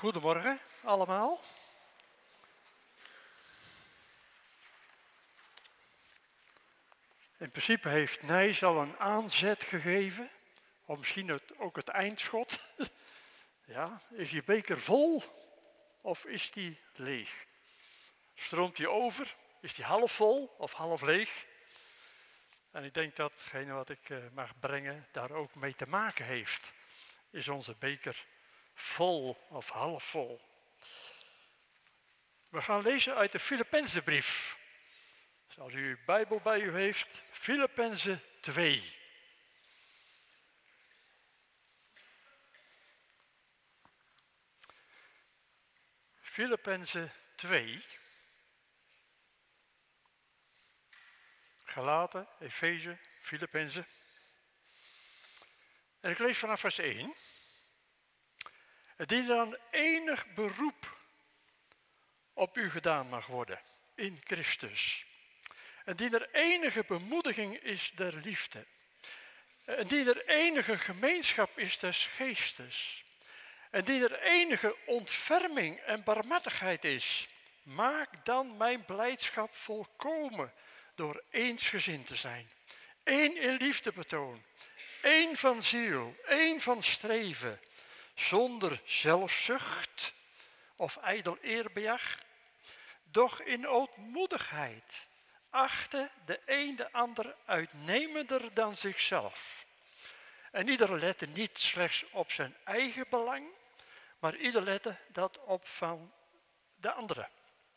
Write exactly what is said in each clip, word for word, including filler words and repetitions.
Goedemorgen allemaal. In principe heeft Nijs al een aanzet gegeven, of misschien het, ook het eindschot. Ja, is je beker vol of is die leeg? Stroomt die over? Is die half vol of half leeg? En ik denk dat hetgene wat ik uh, mag brengen daar ook mee te maken heeft. Is onze beker vol of half vol? We gaan lezen uit de Filippenzenbrief. Dus als u uw Bijbel bij u heeft, Filippenzen twee. Filippenzen twee. Galaten, Efeze, Filippenzen. En ik lees vanaf vers één. Die dan enig beroep op u gedaan mag worden in Christus. En die er enige bemoediging is der liefde. En die er enige gemeenschap is des geestes. En die er enige ontferming en barmhartigheid is. Maak dan mijn blijdschap volkomen door eensgezind te zijn. Eén in liefdebetoon. Één van ziel. Één van streven. Zonder zelfzucht of ijdel eerbejag. Doch in ootmoedigheid achte de een de ander uitnemender dan zichzelf. En ieder lette niet slechts op zijn eigen belang, maar ieder lette dat op van de andere.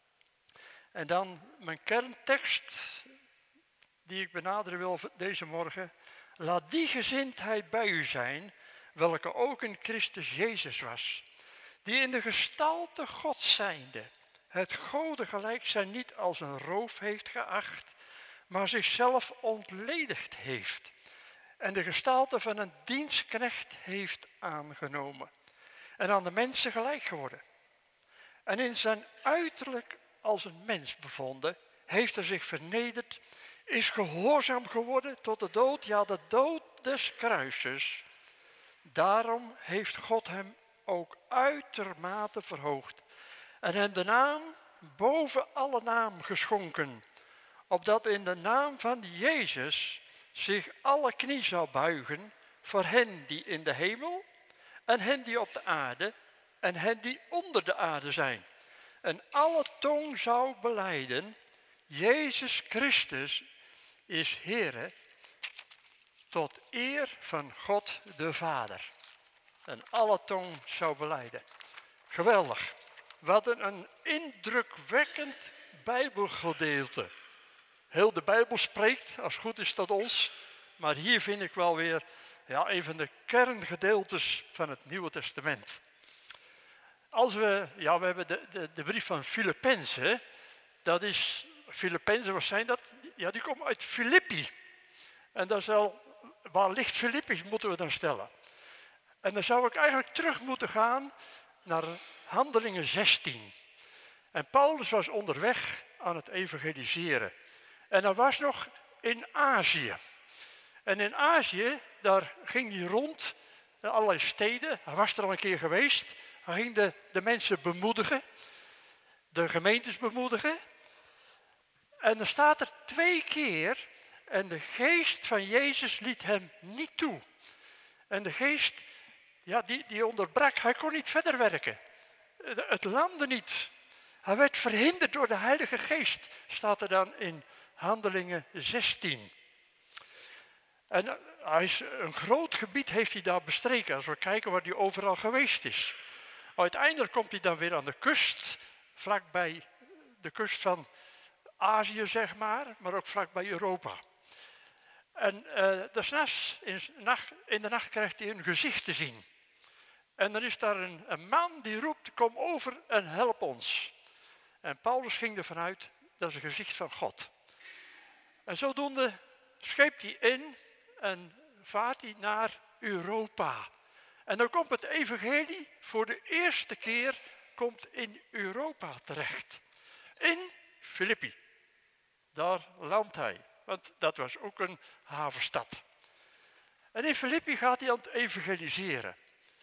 En dan mijn kerntekst, die ik benaderen wil deze morgen. Laat die gezindheid bij u zijn, welke ook in Christus Jezus was, die in de gestalte Gods zijnde, het Gode gelijk zijn niet als een roof heeft geacht, maar zichzelf ontledigd heeft en de gestalte van een dienstknecht heeft aangenomen en aan de mensen gelijk geworden. En in zijn uiterlijk als een mens bevonden, heeft hij zich vernederd, is gehoorzaam geworden tot de dood, ja de dood des kruises. Daarom heeft God hem ook uitermate verhoogd en hem de naam boven alle naam geschonken, opdat in de naam van Jezus zich alle knie zou buigen voor hen die in de hemel en hen die op de aarde en hen die onder de aarde zijn. En alle tong zou belijden, Jezus Christus is Heere, tot eer van God de Vader. En alle tong zou belijden. Geweldig. Wat een indrukwekkend Bijbelgedeelte. Heel de Bijbel spreekt, als het goed is, tot ons. Maar hier vind ik wel weer ja, een van de kerngedeeltes van het Nieuwe Testament. Als we, ja, we hebben de, de, de brief van Filippenzen. Dat is, Filippenzen, wat zijn dat? Ja, die komen uit Filippi. En dat is al, waar ligt Filippi, moeten we dan stellen. En dan zou ik eigenlijk terug moeten gaan naar Handelingen zestien. En Paulus was onderweg aan het evangeliseren. En hij was nog in Azië. En in Azië, daar ging hij rond in allerlei steden. Hij was er al een keer geweest. Hij ging de, de mensen bemoedigen. De gemeentes bemoedigen. En dan staat er twee keer. En de geest van Jezus liet hem niet toe. En de geest, ja, die, die onderbrak. Hij kon niet verder werken. Het landde niet. Hij werd verhinderd door de Heilige Geest, staat er dan in Handelingen zestien. En hij is, een groot gebied heeft hij daar bestreken, als we kijken waar hij overal geweest is. Uiteindelijk komt hij dan weer aan de kust, vlakbij de kust van Azië, zeg maar, maar ook vlakbij Europa. En uh, desnachts, in, in de nacht krijgt hij een gezicht te zien. En dan is daar een, een man die roept, kom over en help ons. En Paulus ging ervan uit, dat is een gezicht van God. En zodoende scheept hij in en vaart hij naar Europa. En dan komt het evangelie voor de eerste keer komt in Europa terecht. In Filippi. Daar landt hij, want dat was ook een havenstad. En in Filippi gaat hij aan het evangeliseren.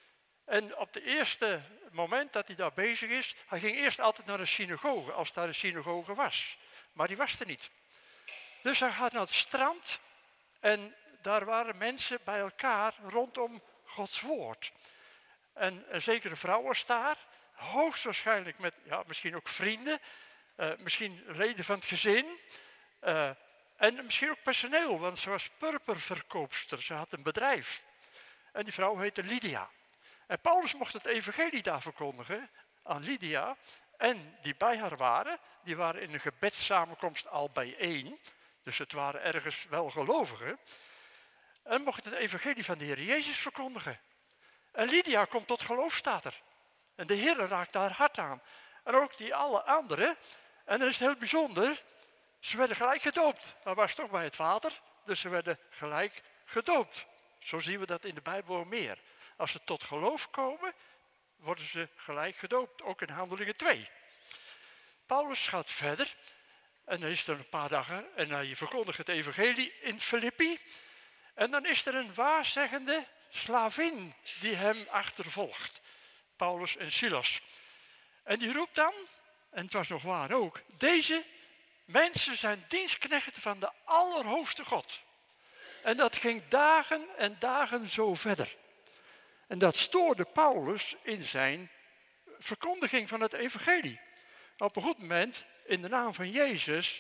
En op het eerste moment dat hij daar bezig is, hij ging eerst altijd naar een synagoge, als daar een synagoge was. Maar die was er niet. Dus hij gaat naar het strand en daar waren mensen bij elkaar rondom Gods woord. En een zekere vrouw was daar, hoogstwaarschijnlijk met ja, misschien ook vrienden, uh, misschien leden van het gezin. Uh, en misschien ook personeel, want ze was purperverkoopster, ze had een bedrijf. En die vrouw heette Lydia. En Paulus mocht het evangelie daar verkondigen aan Lydia. En die bij haar waren, die waren in een gebedssamenkomst al bijeen. Dus het waren ergens wel gelovigen. En mocht het evangelie van de Heer Jezus verkondigen. En Lydia komt tot geloof, staat er. En de Heer raakt haar hart aan. En ook die alle anderen. En dan is het heel bijzonder. Ze werden gelijk gedoopt. Dat was toch bij het water. Dus ze werden gelijk gedoopt. Zo zien we dat in de Bijbel meer. Als ze tot geloof komen, worden ze gelijk gedoopt. Ook in Handelingen twee. Paulus gaat verder. En dan is er een paar dagen. En hij verkondigt het evangelie in Filippi. En dan is er een waarzeggende slavin die hem achtervolgt. Paulus en Silas. En die roept dan, en het was nog waar ook, deze mensen zijn dienstknechten van de Allerhoogste God. En dat ging dagen en dagen zo verder. En dat stoorde Paulus in zijn verkondiging van het evangelie. Op een goed moment, in de naam van Jezus,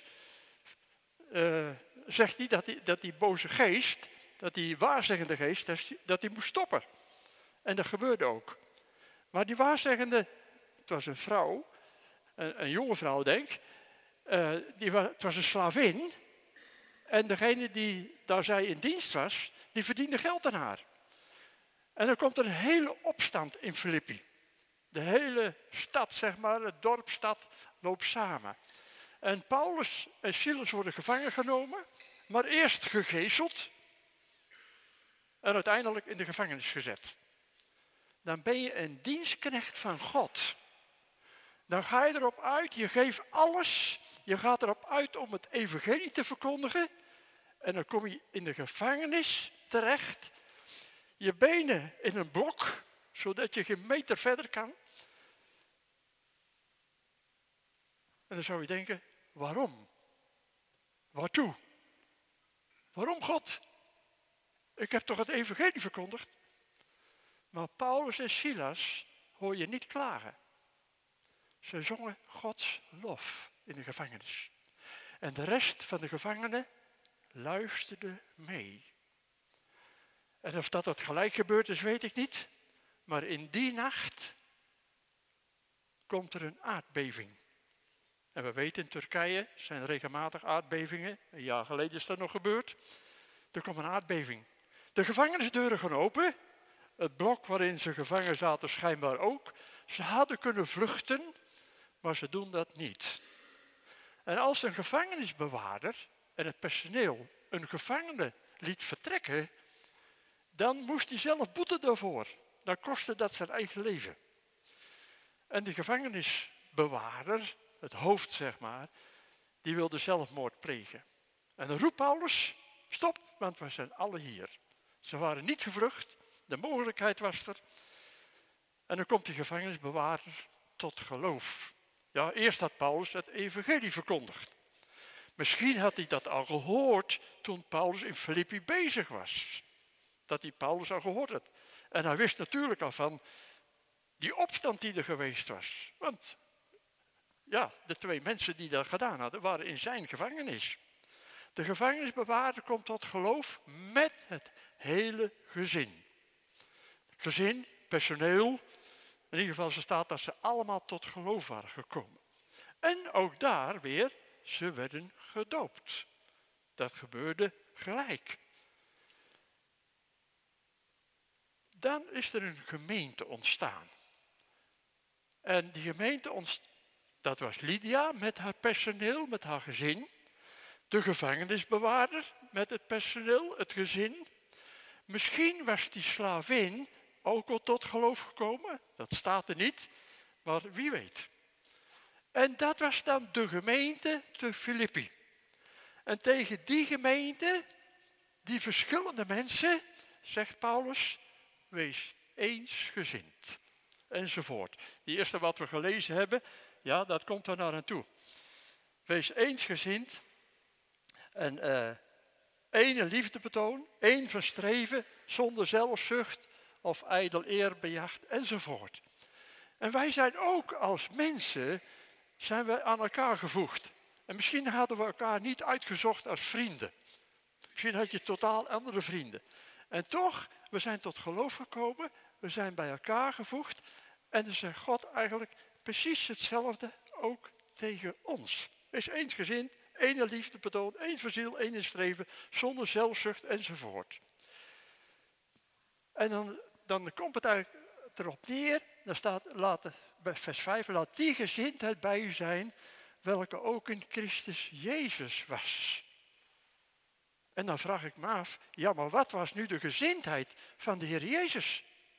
uh, zegt hij dat, die dat die boze geest, dat die waarzeggende geest, dat die moest stoppen. En dat gebeurde ook. Maar die waarzeggende, het was een vrouw, een, een jonge vrouw denk ik, uh, die was, het was een slavin. En degene die daar zij in dienst was, die verdiende geld aan haar. En dan komt er een hele opstand in Filippi. De hele stad, zeg maar, het dorp, stad, loopt samen. En Paulus en Silas worden gevangen genomen, maar eerst gegezeld en uiteindelijk in de gevangenis gezet. Dan ben je een dienstknecht van God. Dan ga je erop uit, je geeft alles, je gaat erop uit om het evangelie te verkondigen. En dan kom je in de gevangenis terecht, je benen in een blok, zodat je geen meter verder kan. En dan zou je denken, waarom? Waartoe? Waarom God? Ik heb toch het evangelie verkondigd? Maar Paulus en Silas hoor je niet klagen. Ze zongen Gods lof in de gevangenis. En de rest van de gevangenen luisterde mee. En of dat het gelijk gebeurd is, weet ik niet. Maar in die nacht komt er een aardbeving. En we weten in Turkije zijn regelmatig aardbevingen. Een jaar geleden is dat nog gebeurd. Er komt een aardbeving. De gevangenisdeuren gaan open. Het blok waarin ze gevangen zaten schijnbaar ook. Ze hadden kunnen vluchten, maar ze doen dat niet. En als een gevangenisbewaarder en het personeel een gevangene liet vertrekken, dan moest hij zelf boeten daarvoor. Dan kostte dat zijn eigen leven. En de gevangenisbewaarder, het hoofd zeg maar, die wilde zelfmoord plegen. En dan roept Paulus, stop, want we zijn alle hier. Ze waren niet gevlucht, de mogelijkheid was er. En dan komt die gevangenisbewaarder tot geloof. Ja, eerst had Paulus het evangelie verkondigd. Misschien had hij dat al gehoord toen Paulus in Filippi bezig was. Dat hij Paulus al gehoord had. En hij wist natuurlijk al van die opstand die er geweest was. Want ja, de twee mensen die dat gedaan hadden, waren in zijn gevangenis. De gevangenisbewaarder komt tot geloof met het hele gezin. Gezin, personeel, in ieder geval ze staat dat ze allemaal tot geloof waren gekomen. En ook daar weer, ze werden gedoopt. Dat gebeurde gelijk. Dan is er een gemeente ontstaan. En die gemeente, ontst- dat was Lydia met haar personeel, met haar gezin. De gevangenisbewaarder met het personeel, het gezin. Misschien was die slavin ook al tot geloof gekomen. Dat staat er niet, maar wie weet. En dat was dan de gemeente te Filippi. En tegen die gemeente, die verschillende mensen, zegt Paulus, wees eensgezind. Enzovoort. Die eerste wat we gelezen hebben, ja, dat komt er naar aan toe. Wees eensgezind en uh, ene liefde betoon, één van streven, zonder zelfzucht of ijdel eerbejacht, enzovoort. En wij zijn ook als mensen, zijn we aan elkaar gevoegd. En misschien hadden we elkaar niet uitgezocht als vrienden. Misschien had je totaal andere vrienden. En toch, we zijn tot geloof gekomen, we zijn bij elkaar gevoegd. En dan zegt God eigenlijk precies hetzelfde ook tegen ons. Wees eensgezind, één liefde betoon, één voor ziel, één in streven, zonder zelfzucht enzovoort. En dan, dan komt het eigenlijk erop neer, dan staat laat, bij vers vijf, laat die gezindheid bij u zijn, welke ook in Christus Jezus was. En dan vraag ik me af, ja, maar wat was nu de gezindheid van de Heer Jezus?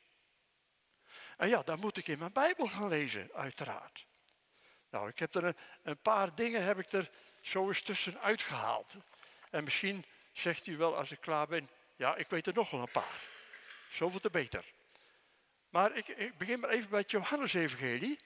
En ja, dan moet ik in mijn Bijbel gaan lezen, uiteraard. Nou, ik heb er een, een paar dingen heb ik er zo eens tussenuit gehaald. En misschien zegt u wel als ik klaar ben, ja, ik weet er nog wel een paar. Zoveel te beter. Maar ik, ik begin maar even bij het Johannes-evangelie.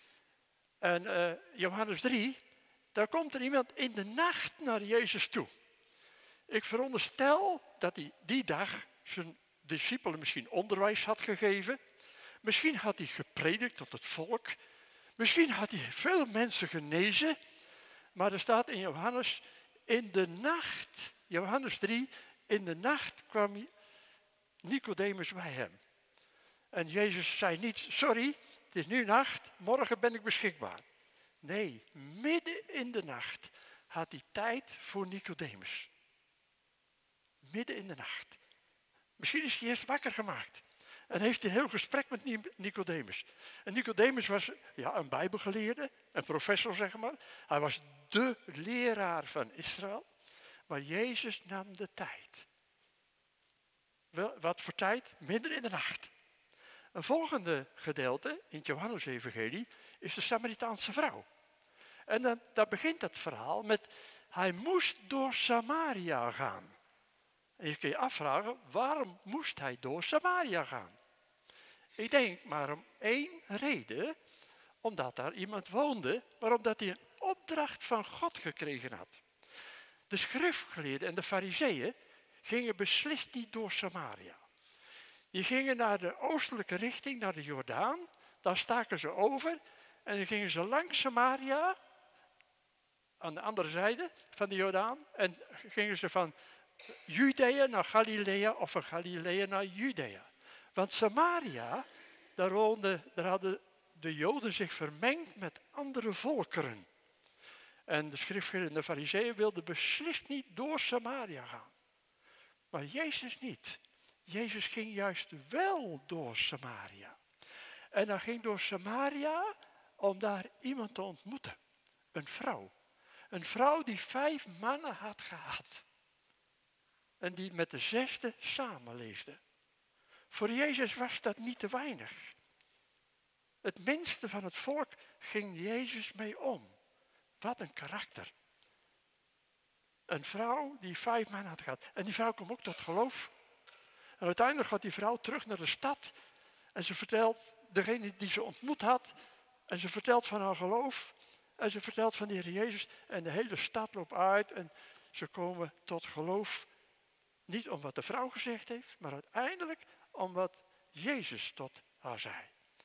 En uh, Johannes drie, daar komt er iemand in de nacht naar Jezus toe. Ik veronderstel dat hij die dag zijn discipelen misschien onderwijs had gegeven. Misschien had hij gepredikt tot het volk. Misschien had hij veel mensen genezen. Maar er staat in Johannes, in de nacht, Johannes drie, in de nacht kwam Nicodemus bij hem. En Jezus zei niet, sorry, het is nu nacht, morgen ben ik beschikbaar. Nee, midden in de nacht had hij tijd voor Nicodemus. Midden in de nacht. Misschien is hij eerst wakker gemaakt. En heeft hij een heel gesprek met Nicodemus. En Nicodemus was ja, een bijbelgeleerde, een professor zeg maar. Hij was de leraar van Israël. Maar Jezus nam de tijd. Wel, wat voor tijd? Midden in de nacht. Een volgende gedeelte in het Johannes-evangelie is de Samaritaanse vrouw. En dan, daar begint het verhaal met, hij moest door Samaria gaan. En je kunt je afvragen, waarom moest hij door Samaria gaan? Ik denk maar om één reden, omdat daar iemand woonde, maar omdat hij een opdracht van God gekregen had. De schriftgeleerden en de fariseeën gingen beslist niet door Samaria. Die gingen naar de oostelijke richting, naar de Jordaan, daar staken ze over en dan gingen ze langs Samaria, aan de andere zijde van de Jordaan, en gingen ze van Judea naar Galilea of van Galilea naar Judea. Want Samaria, daar, woonde, daar hadden de Joden zich vermengd met andere volkeren. En de schriftgeleerden en de fariseeën wilden beslist niet door Samaria gaan. Maar Jezus niet. Jezus ging juist wel door Samaria. En hij ging door Samaria om daar iemand te ontmoeten. Een vrouw. Een vrouw die vijf mannen had gehad. En die met de zesde samenleefde. Voor Jezus was dat niet te weinig. Het minste van het volk ging Jezus mee om. Wat een karakter. Een vrouw die vijf mannen had gehad. En die vrouw kwam ook tot geloof. En uiteindelijk gaat die vrouw terug naar de stad. En ze vertelt degene die ze ontmoet had. En ze vertelt van haar geloof. En ze vertelt van de Heer Jezus. En de hele stad loopt uit. En ze komen tot geloof. Niet om wat de vrouw gezegd heeft. Maar uiteindelijk om wat Jezus tot haar zei.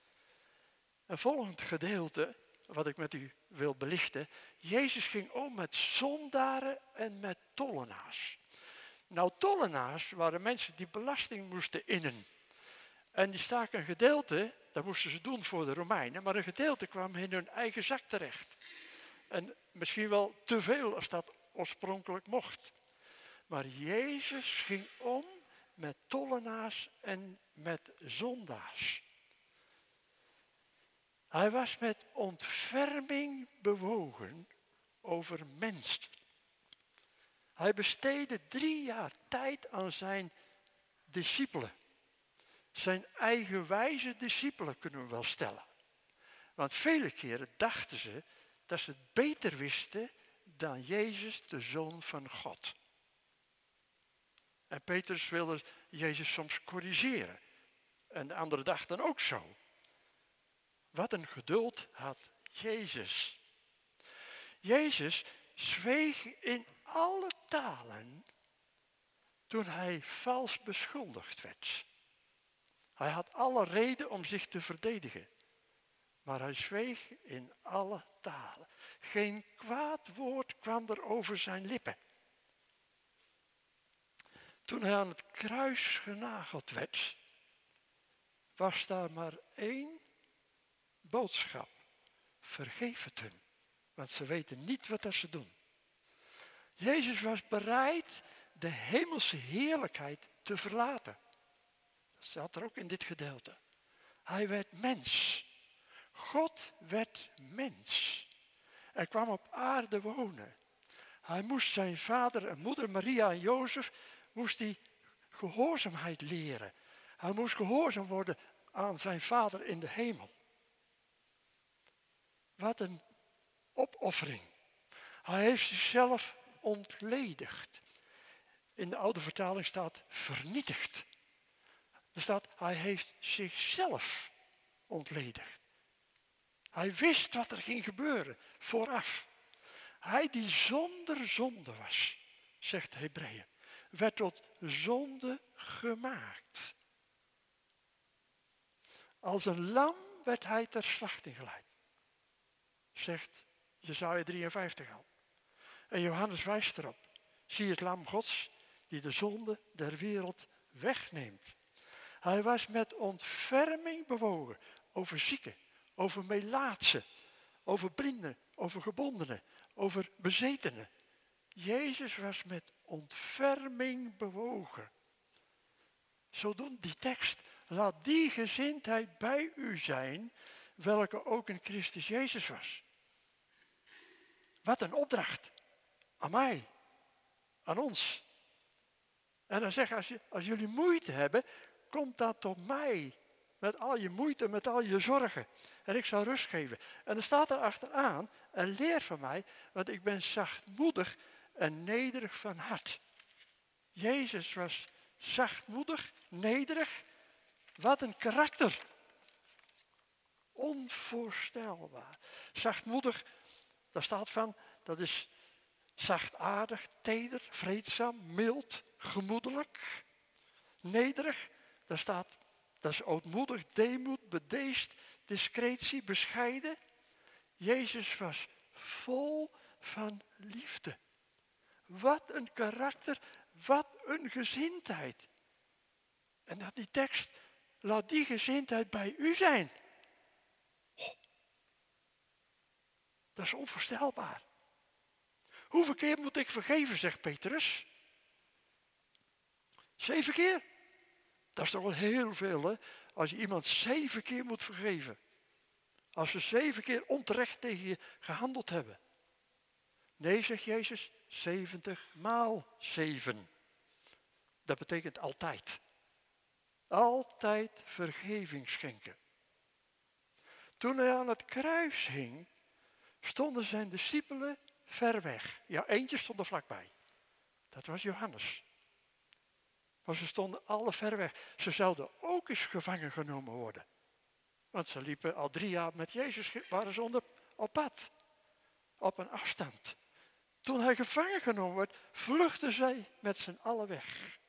Een volgend gedeelte. Wat ik met u wil belichten. Jezus ging om met zondaren en met tollenaars. Nou, tollenaars waren mensen die belasting moesten innen. En die staken een gedeelte, dat moesten ze doen voor de Romeinen, maar een gedeelte kwam in hun eigen zak terecht. En misschien wel te veel als dat oorspronkelijk mocht. Maar Jezus ging om met tollenaars en met zondaars. Hij was met ontferming bewogen over mensen. Hij besteedde drie jaar tijd aan zijn discipelen. Zijn eigenwijze discipelen kunnen we wel stellen. Want vele keren dachten ze dat ze het beter wisten dan Jezus, de Zoon van God. En Petrus wilde Jezus soms corrigeren. En de anderen dachten ook zo. Wat een geduld had Jezus. Jezus zweeg in alle talen toen hij vals beschuldigd werd. Hij had alle reden om zich te verdedigen. Maar hij zweeg in alle talen. Geen kwaad woord kwam er over zijn lippen. Toen hij aan het kruis genageld werd, was daar maar één boodschap. Vergeef het hun, want ze weten niet wat ze doen. Jezus was bereid de hemelse heerlijkheid te verlaten. Dat staat er ook in dit gedeelte. Hij werd mens. God werd mens. Hij kwam op aarde wonen. Hij moest zijn vader en moeder Maria en Jozef moest hij gehoorzaamheid leren. Hij moest gehoorzaam worden aan zijn vader in de hemel. Wat een opoffering. Hij heeft zichzelf ontledigd. In de oude vertaling staat vernietigd. Er staat, hij heeft zichzelf ontledigd. Hij wist wat er ging gebeuren vooraf. Hij die zonder zonde was, zegt de Hebreeën, werd tot zonde gemaakt. Als een lam werd hij ter slachting geleid, zegt Jesaja drieënvijftig al. En Johannes wijst erop. Zie het lam Gods die de zonde der wereld wegneemt. Hij was met ontferming bewogen over zieken, over melaatsen, over blinden, over gebondenen, over bezetenen. Jezus was met ontferming bewogen. Zo doet die tekst, laat die gezindheid bij u zijn, welke ook in Christus Jezus was. Wat een opdracht. Aan mij. Aan ons. En dan zeg als, als jullie moeite hebben, komt dat tot mij. Met al je moeite, met al je zorgen. En ik zal rust geven. En dan staat er achteraan, en leer van mij, want ik ben zachtmoedig en nederig van hart. Jezus was zachtmoedig, nederig. Wat een karakter. Onvoorstelbaar. Zachtmoedig, daar staat van, dat is zachtaardig, teder, vreedzaam, mild, gemoedelijk. Nederig, daar staat, dat is ootmoedig, deemoed, bedeesd, discretie, bescheiden. Jezus was vol van liefde. Wat een karakter, wat een gezindheid. En dat die tekst, laat die gezindheid bij u zijn. Oh, dat is onvoorstelbaar. Hoeveel keer moet ik vergeven, zegt Petrus? Zeven keer? Dat is toch wel heel veel, hè? Als je iemand zeven keer moet vergeven. Als ze zeven keer onterecht tegen je gehandeld hebben. Nee, zegt Jezus, zeventig maal zeven. Dat betekent altijd. Altijd vergeving schenken. Toen hij aan het kruis hing, stonden zijn discipelen ver weg. Ja, eentje stond er vlakbij. Dat was Johannes. Maar ze stonden alle ver weg. Ze zouden ook eens gevangen genomen worden. Want ze liepen al drie jaar met Jezus, waren ze onder, op pad. Op een afstand. Toen hij gevangen genomen werd, vluchtten zij met z'n allen weg.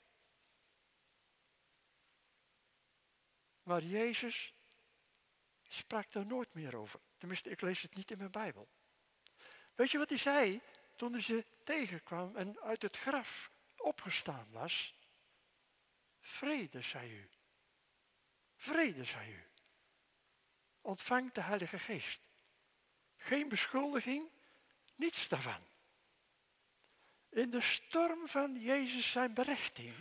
Maar Jezus sprak daar nooit meer over. Tenminste, ik lees het niet in mijn Bijbel. Weet je wat hij zei toen hij ze tegenkwam en uit het graf opgestaan was? Vrede, zei u. Vrede, zei u. Ontvangt de Heilige Geest. Geen beschuldiging, niets daarvan. In de storm van Jezus zijn berechting,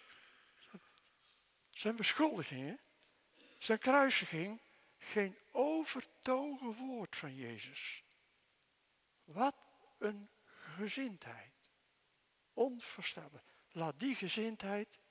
zijn beschuldigingen, zijn kruisiging, geen overtogen woord van Jezus. Wat een gezindheid. Onvoorstelbaar. Laat die gezindheid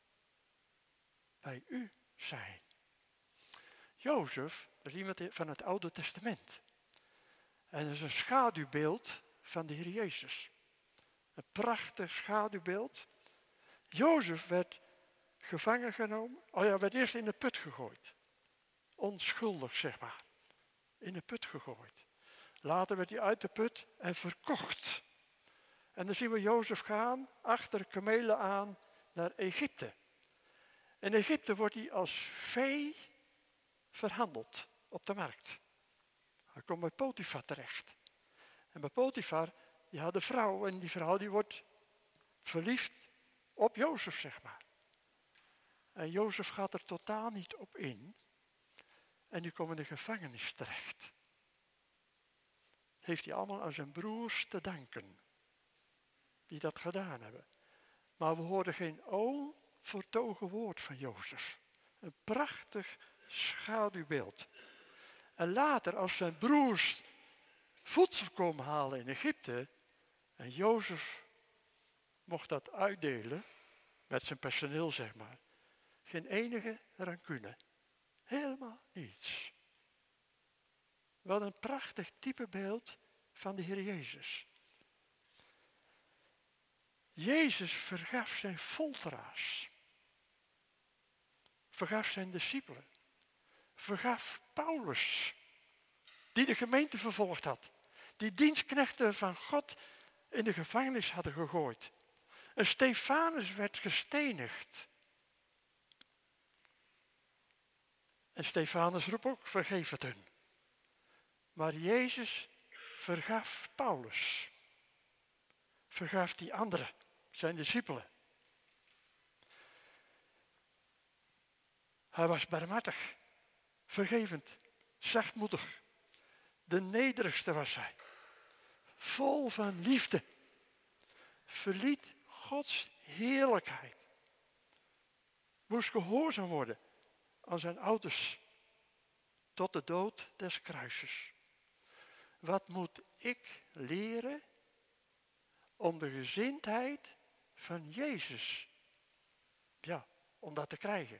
bij u zijn. Jozef, dat is iemand van het Oude Testament. En dat is een schaduwbeeld van de Heer Jezus. Een prachtig schaduwbeeld. Jozef werd gevangen genomen. Oh ja, werd eerst in de put gegooid. Onschuldig, zeg maar. In de put gegooid. Later werd hij uit de put en verkocht. En dan zien we Jozef gaan, achter kamelen aan, naar Egypte. In Egypte wordt hij als vee verhandeld op de markt. Hij komt bij Potifar terecht. En bij Potifar, die had een vrouw en die vrouw die wordt verliefd op Jozef, zeg maar. En Jozef gaat er totaal niet op in. En die komt in de gevangenis terecht. Heeft hij allemaal aan zijn broers te danken. Die dat gedaan hebben. Maar we horen geen onvertogen woord van Jozef. Een prachtig schaduwbeeld. En later, als zijn broers voedsel komen halen in Egypte, en Jozef mocht dat uitdelen, met zijn personeel zeg maar, geen enige rancune. Helemaal niets. Wat een prachtig typebeeld van de Heer Jezus. Jezus vergaf zijn folteraars. Vergaf zijn discipelen. Vergaf Paulus, die de gemeente vervolgd had. Die dienstknechten van God in de gevangenis hadden gegooid. En Stefanus werd gestenigd. En Stefanus roept ook, vergeef het hun. Maar Jezus vergaf Paulus. Vergaf die anderen, zijn discipelen. Hij was barmhartig, vergevend, zachtmoedig. De nederigste was hij. Vol van liefde. Verliet Gods heerlijkheid. Moest gehoorzaam worden aan zijn ouders. Tot de dood des kruises. Wat moet ik leren om de gezindheid van Jezus, ja, om dat te krijgen.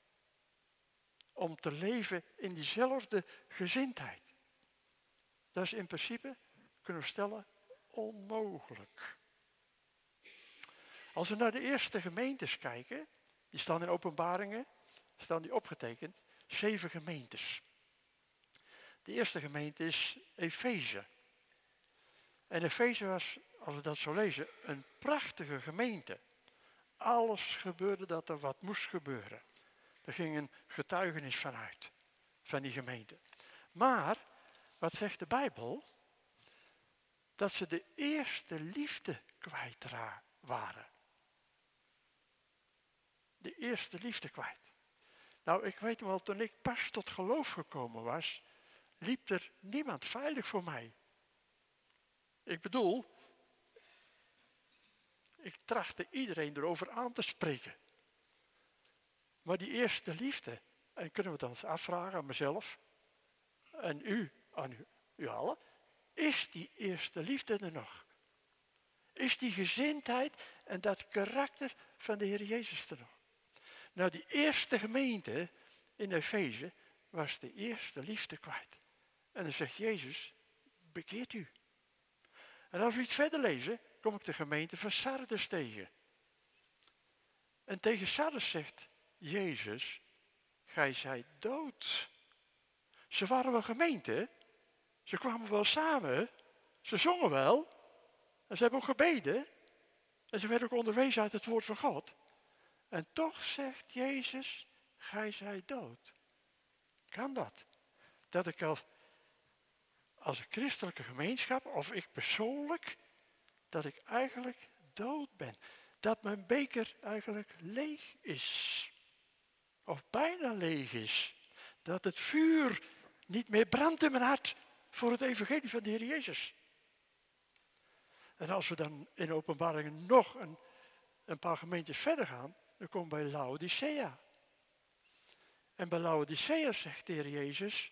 Om te leven in diezelfde gezindheid. Dat is in principe, kunnen we stellen, onmogelijk. Als we naar de eerste gemeentes kijken, die staan in Openbaringen, staan die opgetekend, zeven gemeentes. De eerste gemeente is Efeze. En Efeze was, als we dat zo lezen, een prachtige gemeente. Alles gebeurde dat er wat moest gebeuren. Er ging een getuigenis vanuit, van die gemeente. Maar, wat zegt de Bijbel? Dat ze de eerste liefde kwijt waren. De eerste liefde kwijt. Nou, ik weet wel, toen ik pas tot geloof gekomen was, liep er niemand veilig voor mij. Ik bedoel, ik trachtte iedereen erover aan te spreken. Maar die eerste liefde, en kunnen we het ons afvragen aan mezelf en u, aan u, u allen, is die eerste liefde er nog? Is die gezindheid en dat karakter van de Heer Jezus er nog? Nou, die eerste gemeente in Efeze was de eerste liefde kwijt. En dan zegt Jezus, bekeert u. En als we iets verder lezen, kom ik de gemeente van Sardes tegen. En tegen Sardes zegt Jezus, gij zijt dood. Ze waren wel gemeente, ze kwamen wel samen, ze zongen wel, en ze hebben ook gebeden, en ze werden ook onderwezen uit het woord van God. En toch zegt Jezus, gij zijt dood. Kan dat? Dat ik als, als een christelijke gemeenschap, of ik persoonlijk, dat ik eigenlijk dood ben. Dat mijn beker eigenlijk leeg is. Of bijna leeg is. Dat het vuur niet meer brandt in mijn hart voor het evangelie van de Heer Jezus. En als we dan in Openbaringen nog een, een paar gemeentes verder gaan, dan komen we bij Laodicea. En bij Laodicea zegt de Heer Jezus,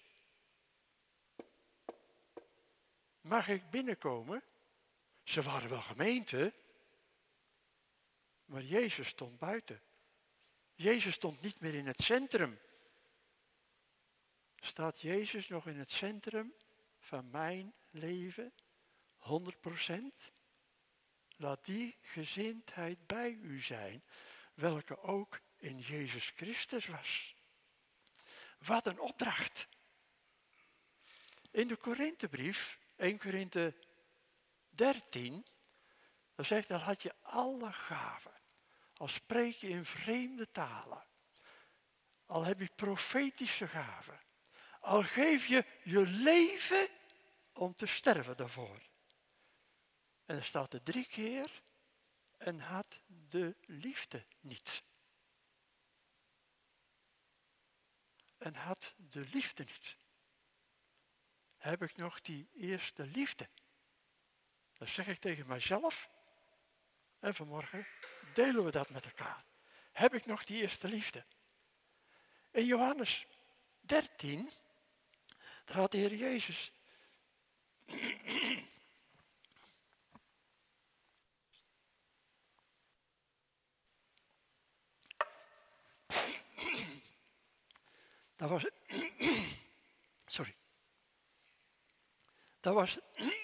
mag ik binnenkomen? Ze waren wel gemeente, maar Jezus stond buiten. Jezus stond niet meer in het centrum. Staat Jezus nog in het centrum van mijn leven? honderd procent? Laat die gezindheid bij u zijn, welke ook in Jezus Christus was. Wat een opdracht. In de Korinthebrief, eerste Korinthe dertien, dan zegt hij, dan had je alle gaven. Al spreek je in vreemde talen. Al heb je profetische gaven. Al geef je je leven om te sterven daarvoor. En dan staat er drie keer, en had de liefde niet. En had de liefde niet. Heb ik nog die eerste liefde? Dat zeg ik tegen mijzelf. En vanmorgen delen we dat met elkaar. Heb ik nog die eerste liefde? In Johannes dertien, daar had de Heer Jezus dat was sorry. Dat was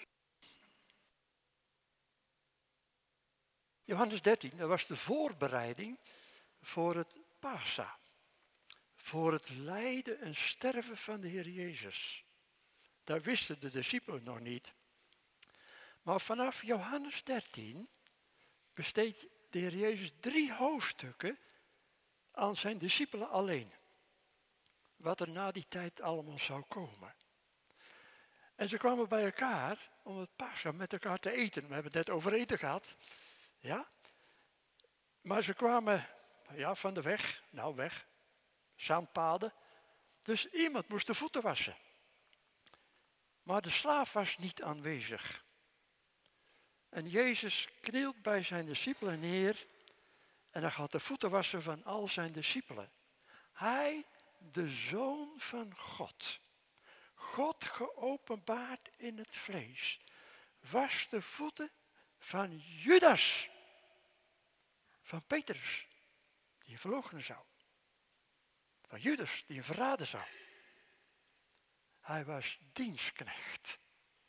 Johannes dertien, dat was de voorbereiding voor het Pasa. Voor het lijden en sterven van de Heer Jezus. Dat wisten de discipelen nog niet. Maar vanaf Johannes dertien besteedt de Heer Jezus drie hoofdstukken aan zijn discipelen alleen. Wat er na die tijd allemaal zou komen. En ze kwamen bij elkaar om het Pasa met elkaar te eten. We hebben het net over eten gehad. Ja? Maar ze kwamen ja, van de weg, nou weg, zandpaden. Dus iemand moest de voeten wassen. Maar de slaaf was niet aanwezig. En Jezus knielt bij zijn discipelen neer en hij gaat de voeten wassen van al zijn discipelen. Hij, de Zoon van God, God geopenbaard in het vlees, was de voeten van Judas, van Petrus, die een verloochenen zou. Van Judas, die een verraden zou. Hij was dienstknecht.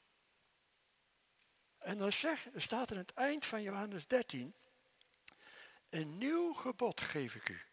En dan zegt, er staat er aan het eind van Johannes dertien, een nieuw gebod geef ik u.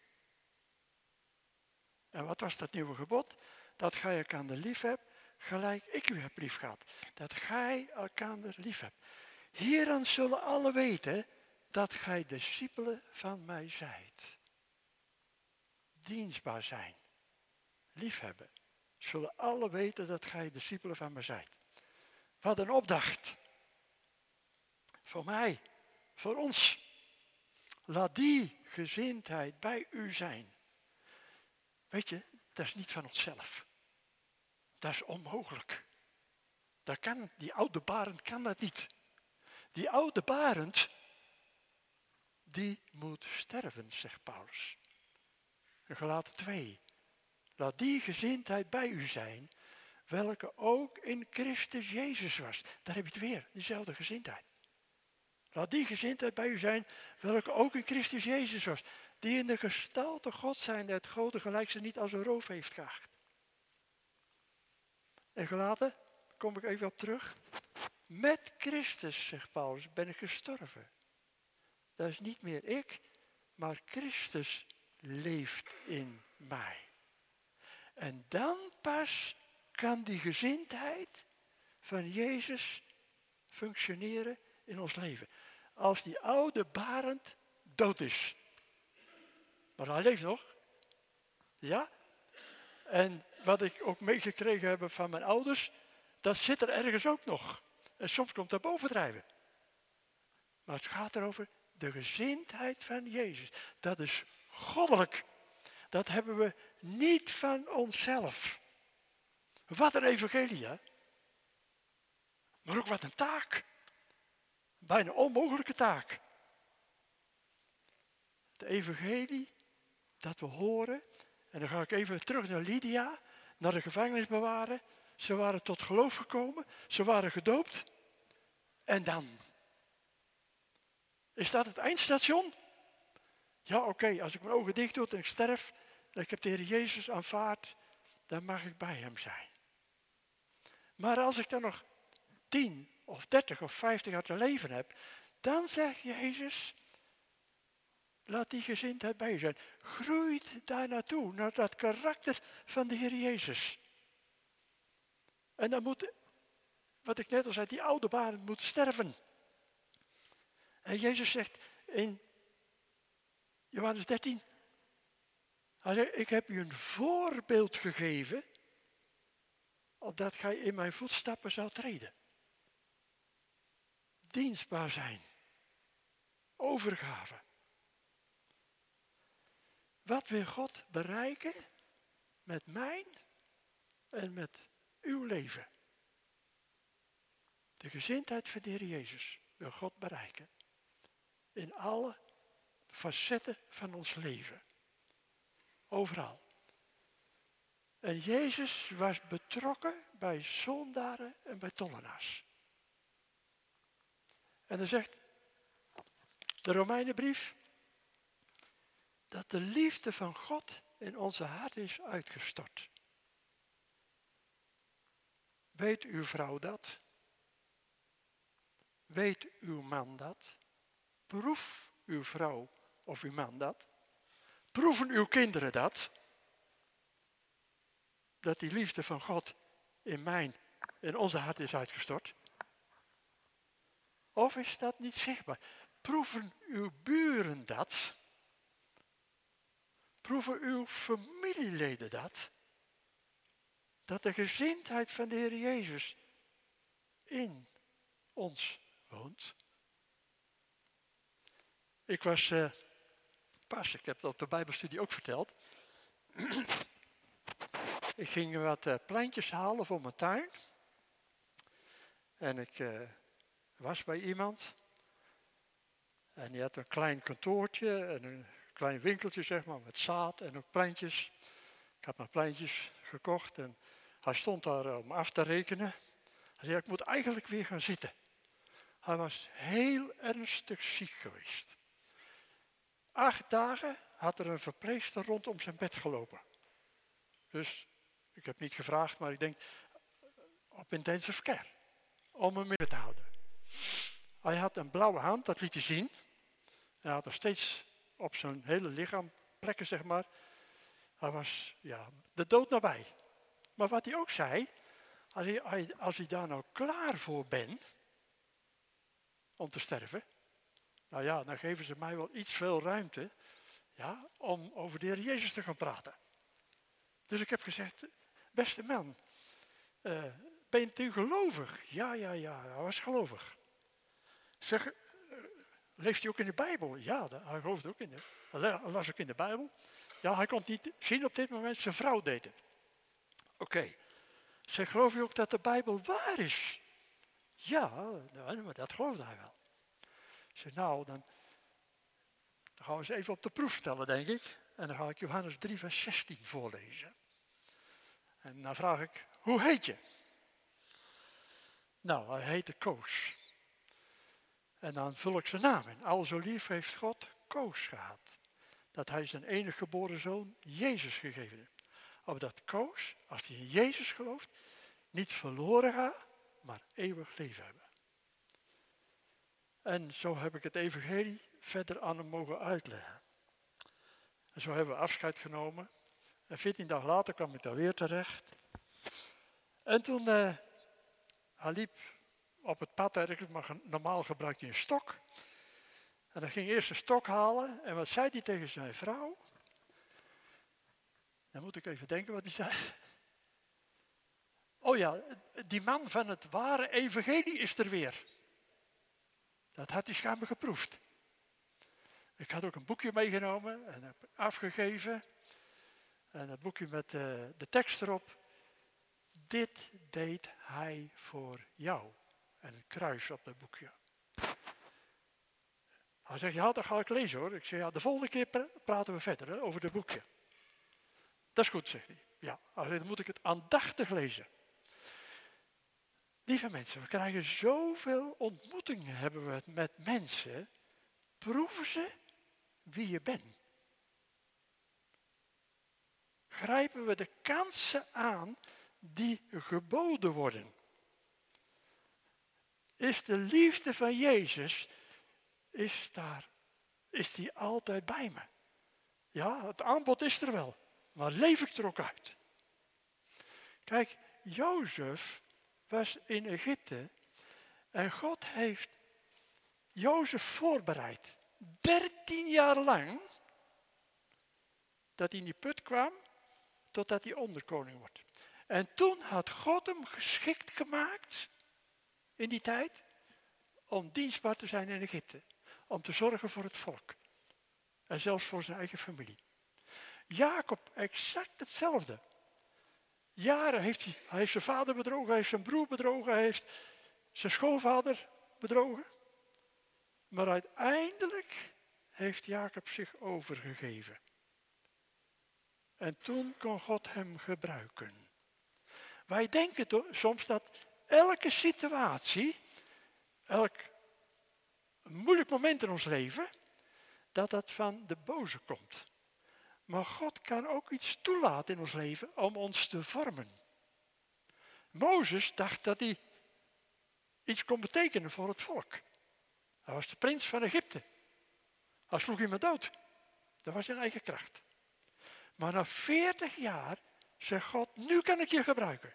En wat was dat nieuwe gebod? Dat gij elkaar lief hebt, gelijk ik u heb lief gehad. Dat gij elkaar lief hebt. Hieraan zullen alle weten dat gij discipelen van mij zijt. Dienstbaar zijn. Liefhebben. Zullen alle weten dat gij discipelen van mij zijt. Wat een opdracht. Voor mij. Voor ons. Laat die gezindheid bij u zijn. Weet je, dat is niet van onszelf. Dat is onmogelijk. Dat kan, die oude Barend kan dat niet. Die oude Barend, die moet sterven, zegt Paulus. In Galaten twee. Laat die gezindheid bij u zijn, welke ook in Christus Jezus was. Daar heb je het weer, diezelfde gezindheid. Laat die gezindheid bij u zijn, welke ook in Christus Jezus was. Die in de gestalte God zijn, het Gode gelijk ze niet als een roof heeft geacht. En Galaten, kom ik even op terug. Met Christus, zegt Paulus, ben ik gestorven. Dat is niet meer ik, maar Christus leeft in mij. En dan pas kan die gezindheid van Jezus functioneren in ons leven. Als die oude Barend dood is. Maar hij leeft nog. Ja. En wat ik ook meegekregen heb van mijn ouders, dat zit er ergens ook nog. En soms komt dat bovendrijven. Maar het gaat erover de gezindheid van Jezus. Dat is goddelijk. Dat hebben we niet van onszelf. Wat een evangelie, hè? Maar ook wat een taak. Bijna onmogelijke taak. De evangelie dat we horen. En dan ga ik even terug naar Lydia, naar de gevangenisbewaarder. Ze waren tot geloof gekomen. Ze waren gedoopt. En dan? Is dat het eindstation? Ja, oké, okay, als ik mijn ogen dicht doe en ik sterf, en ik heb de Heer Jezus aanvaard, dan mag ik bij hem zijn. Maar als ik dan nog tien of dertig of vijftig jaar te leven heb, dan zegt Jezus, Laat die gezindheid bij je zijn. Groeit daar naartoe, naar dat karakter van de Heer Jezus. En dan moet, wat ik net al zei, die oude barend moet sterven. En Jezus zegt in Johannes dertien, hij zegt, ik heb u een voorbeeld gegeven, opdat gij in mijn voetstappen zou treden. Dienstbaar zijn. Overgave. Wat wil God bereiken met mijn en met uw leven? De gezindheid van de Heer Jezus wil God bereiken. In alle facetten van ons leven. Overal. En Jezus was betrokken bij zondaren en bij tollenaars. En dan zegt de Romeinenbrief dat de liefde van God in onze hart is uitgestort. Weet uw vrouw dat? Weet uw man dat? Proef uw vrouw of uw man dat? Proeven uw kinderen dat? Dat die liefde van God in mijn, in onze hart is uitgestort? Of is dat niet zichtbaar? Proeven uw buren dat? Proeven uw familieleden dat? Dat de gezindheid van de Heer Jezus in ons woont? Ik was uh, pas, ik heb het op de Bijbelstudie ook verteld. Ik ging wat uh, plantjes halen voor mijn tuin. En ik uh, was bij iemand. En die had een klein kantoortje en een klein winkeltje, zeg maar, met zaad en ook plantjes. Ik had mijn plantjes gekocht en hij stond daar om af te rekenen. Hij zei, ik moet eigenlijk weer gaan zitten. Hij was heel ernstig ziek geweest. Acht dagen had er een verpleegster rondom zijn bed gelopen. Dus ik heb niet gevraagd, maar ik denk op intensive care. Om hem in te houden. Hij had een blauwe hand, dat liet hij zien. Hij had er steeds op zijn hele lichaam plekken, zeg maar. Hij was ja, de dood nabij. Maar wat hij ook zei, als hij, als hij daar nou klaar voor ben om te sterven, nou ja, dan geven ze mij wel iets veel ruimte, ja, om over de Heer Jezus te gaan praten. Dus ik heb gezegd, beste man, uh, bent u gelovig? Ja, ja, ja, hij was gelovig. Zeg, uh, leest hij ook in de Bijbel? Ja, hij geloofde ook in de, hij las ook in de Bijbel. Ja, hij kon het niet zien op dit moment, zijn vrouw deed het. Oké. Okay. Zeg, geloof je ook dat de Bijbel waar is? Ja, maar dat geloofde hij wel. Ik zeg, nou, dan, dan gaan we eens even op de proef stellen, denk ik. En dan ga ik Johannes drie, vers zestien voorlezen. En dan vraag ik, hoe heet je? Nou, hij heette Koos. En dan vul ik zijn naam in. Al zo lief heeft God Koos gehad. Dat hij zijn enige geboren zoon Jezus gegeven heeft. Opdat Koos, als hij in Jezus gelooft, niet verloren gaat, maar eeuwig leven hebben. En zo heb ik het evangelie verder aan hem mogen uitleggen. En zo hebben we afscheid genomen. En veertien dagen later kwam ik daar weer terecht. En toen, uh, hij liep op het pad ergens, maar normaal gebruikt hij een stok. En dan ging hij eerst een stok halen. En wat zei hij tegen zijn vrouw? Dan moet ik even denken wat hij zei. Oh ja, die man van het ware evangelie is er weer. Dat had hij schijnbaar geproefd. Ik had ook een boekje meegenomen en heb afgegeven. En dat boekje met uh, de tekst erop. Dit deed hij voor jou. En een kruis op dat boekje. Hij zegt, ja, dat ga ik lezen hoor. Ik zeg, ja, de volgende keer praten we verder hè, over dat boekje. Dat is goed, zegt hij. Ja, hij zegt, dan moet ik het aandachtig lezen. Lieve mensen, we krijgen zoveel ontmoetingen hebben we met mensen. Proeven ze wie je bent. Grijpen we de kansen aan die geboden worden. Is de liefde van Jezus, is daar is die altijd bij me. Ja, het aanbod is er wel, maar leef ik er ook uit? Kijk, Jozef was in Egypte en God heeft Jozef voorbereid. Dertien jaar lang dat hij in die put kwam, totdat hij onderkoning wordt. En toen had God hem geschikt gemaakt, in die tijd, om dienstbaar te zijn in Egypte. Om te zorgen voor het volk. En zelfs voor zijn eigen familie. Jacob, exact hetzelfde. Jaren heeft hij, hij heeft zijn vader bedrogen, hij heeft zijn broer bedrogen, hij heeft zijn schoonvader bedrogen. Maar uiteindelijk heeft Jacob zich overgegeven. En toen kon God hem gebruiken. Wij denken soms dat elke situatie, elk moeilijk moment in ons leven, dat dat van de boze komt. Maar God kan ook iets toelaten in ons leven om ons te vormen. Mozes dacht dat hij iets kon betekenen voor het volk. Hij was de prins van Egypte. Hij sloeg iemand dood. Dat was zijn eigen kracht. Maar na veertig jaar zegt God, nu kan ik je gebruiken.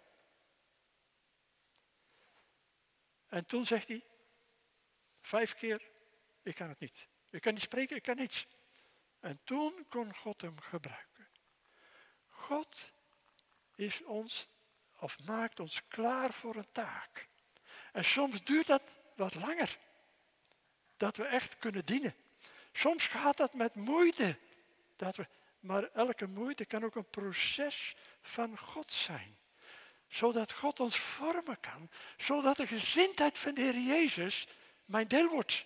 En toen zegt hij, vijf keer, ik kan het niet. Ik kan niet spreken, ik kan niets. En toen kon God hem gebruiken. God is ons, of maakt ons klaar voor een taak. En soms duurt dat wat langer. Dat we echt kunnen dienen. Soms gaat dat met moeite. Dat we, maar elke moeite kan ook een proces van God zijn. Zodat God ons vormen kan. Zodat de gezindheid van de Heer Jezus mijn deel wordt.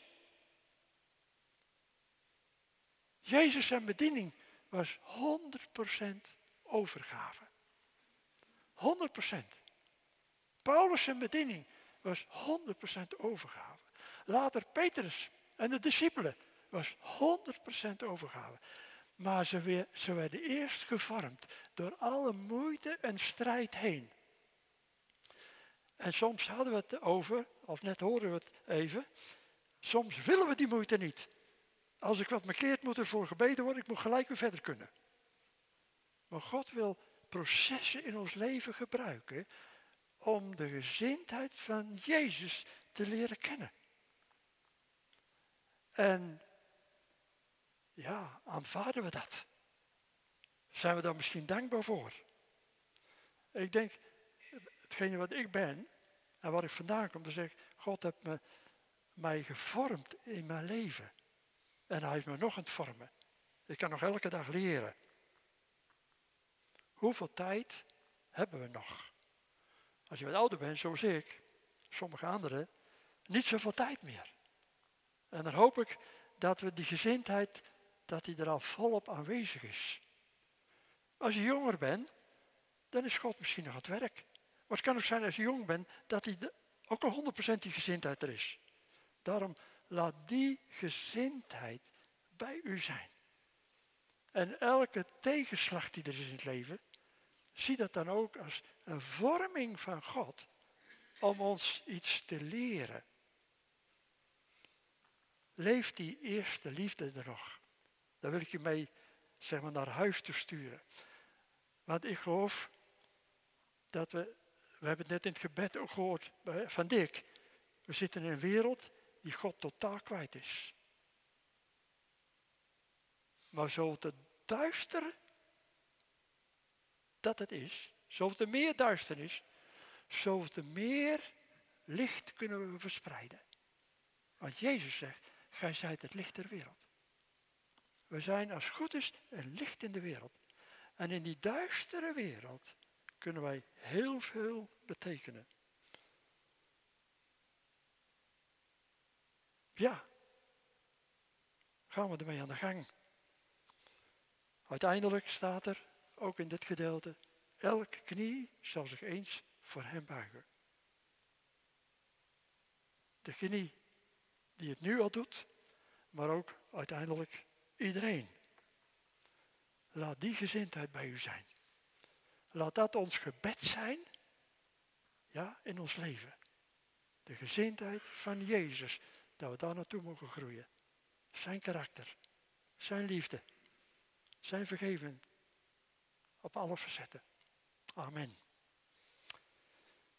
Jezus zijn bediening was honderd procent overgave. honderd procent. Paulus zijn bediening was honderd procent overgave. Later Petrus en de discipelen was honderd procent overgave. Maar ze, weer, ze werden eerst gevormd door alle moeite en strijd heen. En soms hadden we het over, of net horen we het even, soms willen we die moeite niet. Als ik wat markeert, moet er voor gebeden worden, ik moet gelijk weer verder kunnen. Maar God wil processen in ons leven gebruiken om de gezindheid van Jezus te leren kennen. En ja, aanvaarden we dat? Zijn we daar misschien dankbaar voor? Ik denk, hetgene wat ik ben en waar ik vandaan kom, dan zeg ik, God heeft me, mij gevormd in mijn leven. En hij heeft me nog aan het vormen. Ik kan nog elke dag leren. Hoeveel tijd hebben we nog? Als je wat ouder bent, zoals ik, sommige anderen, niet zoveel tijd meer. En dan hoop ik dat we die gezindheid, dat die er al volop aanwezig is. Als je jonger bent, dan is God misschien nog aan het werk. Maar het kan ook zijn als je jong bent, dat hij de, ook al honderd procent die gezindheid er is. Daarom laat die gezindheid bij u zijn. En elke tegenslag die er is in het leven, zie dat dan ook als een vorming van God om ons iets te leren. Leef die eerste liefde er nog. Daar wil ik je mee, zeg maar, naar huis te sturen. Want ik geloof dat we, we hebben het net in het gebed ook gehoord van Dick. We zitten in een wereld die God totaal kwijt is. Maar zo te duister dat het is, zo te meer duisternis, zo te meer licht kunnen we verspreiden. Want Jezus zegt, gij zijt het licht der wereld. We zijn als het goed is een licht in de wereld. En in die duistere wereld kunnen wij heel veel betekenen. Ja, gaan we ermee aan de gang. Uiteindelijk staat er, ook in dit gedeelte, elke knie zal zich eens voor hem buigen. De knie die het nu al doet, maar ook uiteindelijk iedereen. Laat die gezindheid bij u zijn. Laat dat ons gebed zijn, ja, in ons leven. De gezindheid van Jezus, dat we daar naartoe mogen groeien. Zijn karakter. zijn liefde, zijn vergeving op alle facetten. Amen.